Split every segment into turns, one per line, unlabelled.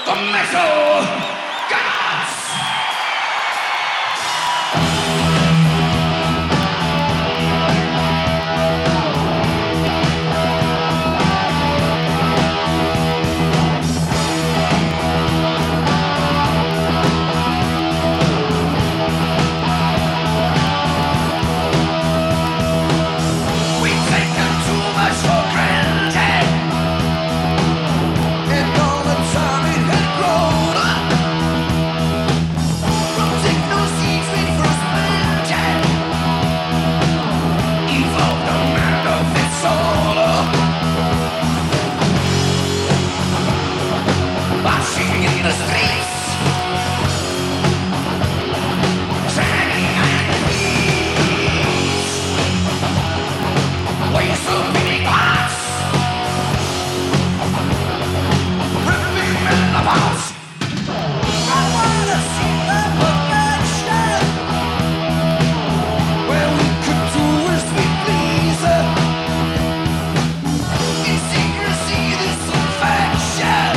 the metal gods. We take them too much for granted, and all the time it had grown. From techno-seeds we first planted, evolved a man of its own. Marching in the streets, shining and heat, ways of beating hearts, ripping men apart. I wanna see the perfection where we could do as we please. In secrecy, this infection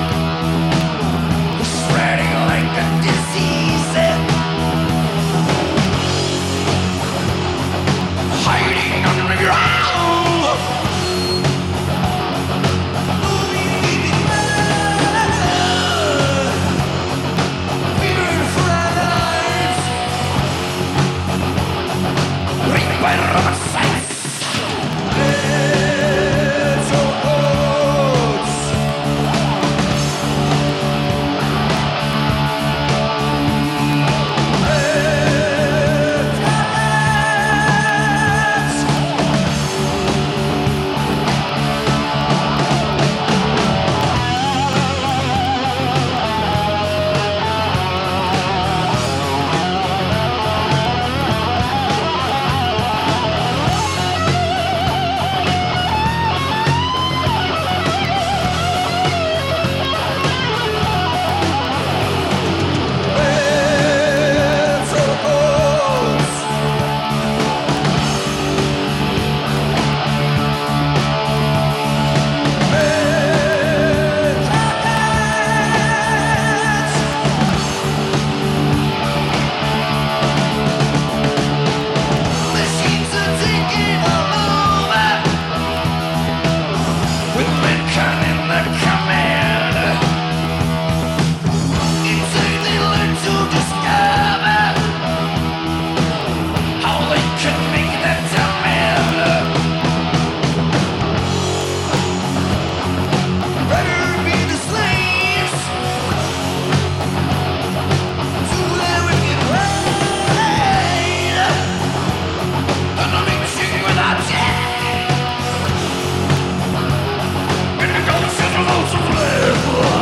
is spreading like a disease, hiding underground. Weird friends, raped by rubber sights. Little boats, machines are taking all over, with mankind in the command. Inside they learn to discover how they can make that demand. Rather be the slaves to their wicked ways than a mixing without death in the ghosts of those who live.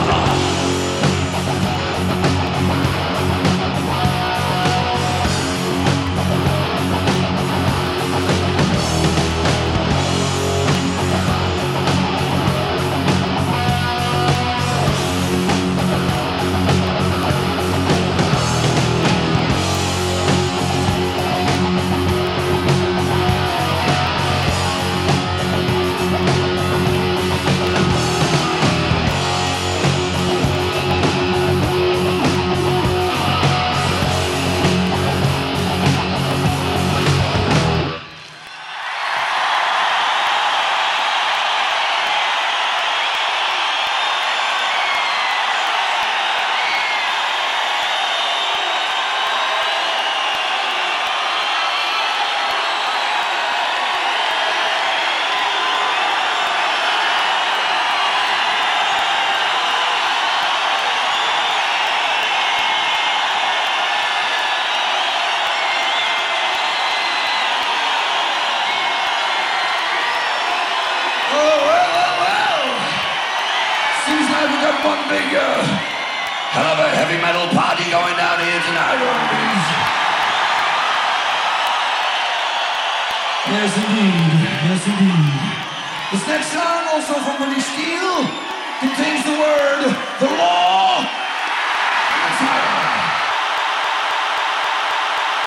Seems like we got one big hell of a heavy metal party going down here tonight, Orbeez.
Yes, indeed. Yes, indeed. This next song, also from British Steel, contains the word, the Lord.